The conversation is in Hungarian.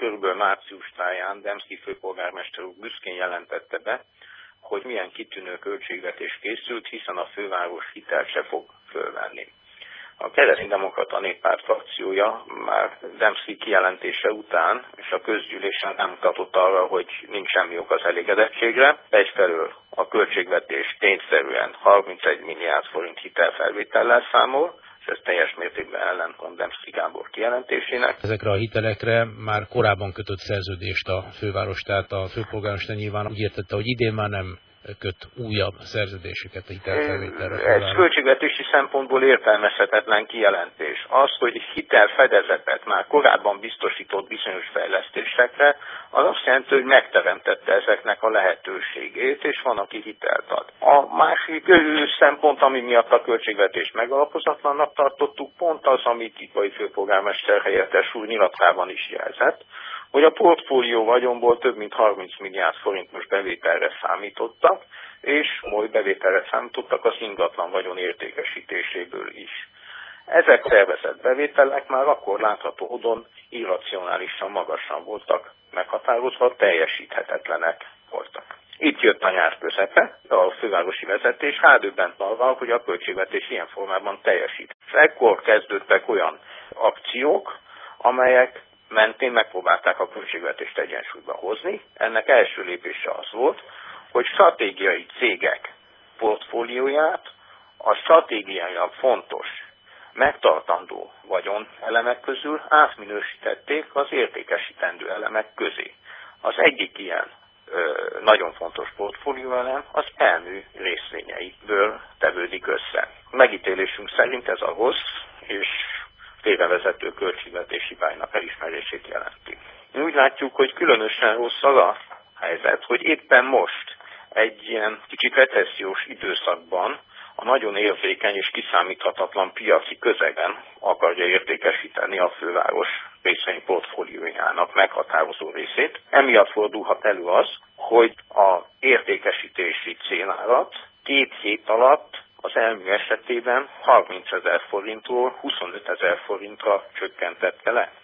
körülbelül március táján Demszky főpolgármester úr büszkén jelentette be, hogy milyen kitűnő költségvetés készült, hiszen a főváros hitelt se fog fölvenni. A Kereszténydemokrata Néppárt frakciója már Demszky kijelentése után és a közgyűlésen nem mutatott arra, hogy nincs semmi ok az elégedettségre. Egyfelől a költségvetés tényszerűen 31 milliárd forint hitelfelvétellel számol, és ez teljes mértékben ellentmond Demszky Gábor kijelentésének. Ezekre a hitelekre már korábban kötött szerződést a főváros, tehát a főpolgármester nyilván úgy értette, hogy idén már nem köt újabb szerződéseket a hitelfelvételre. Ez költségvetési szempontból értelmezhetetlen kijelentés. Az, hogy hitelfedezetet már korábban biztosított bizonyos fejlesztésekre, az azt jelenti, hogy megteremtette ezeknek a lehetőségét, és van, aki hitelt ad. A másik szempont, ami miatt a költségvetést megalapozatlannak tartottuk, pont az, amit Tikai főpolgármester helyettes úr nyilatkozásában is jelzett, hogy a portfólió vagyonból több mint 30 milliárd forintos bevételre számítottak, és majd bevételre számítottak az ingatlan vagyon értékesítéséből is. Ezek szervezett bevételek már akkor látható módon irracionálisan magasan voltak meghatározva, teljesíthetetlenek voltak. Itt jött a nyár közepe, a fővárosi vezetés rádöbbent arra, hogy a költségvetés ilyen formában teljesít. És ekkor kezdődtek olyan akciók, amelyek mentén megpróbálták a költségvetést egyensúlyba hozni. Ennek első lépése az volt, hogy stratégiai cégek portfólióját a stratégiailag fontos, megtartandó vagyonelemek közül átminősítették az értékesítendő elemek közé. Az egyik ilyen nagyon fontos portfólióelem az elmű részvényeiből tevődik össze. Megítélésünk szerint ez a rossz és félrevezető költségvetési bájnak elismerését jelenti. Mi úgy látjuk, hogy különösen rossz az a helyzet, hogy éppen most egy ilyen kicsit recessziós időszakban a nagyon érzékeny és kiszámíthatatlan piaci közegen akarja értékesíteni a főváros részvényportfóliójának meghatározó részét. Emiatt fordulhat elő az, hogy a értékesítési célárat 2 hét alatt az elmű esetében 30 000 forintról 25 000 forintra csökkentette le.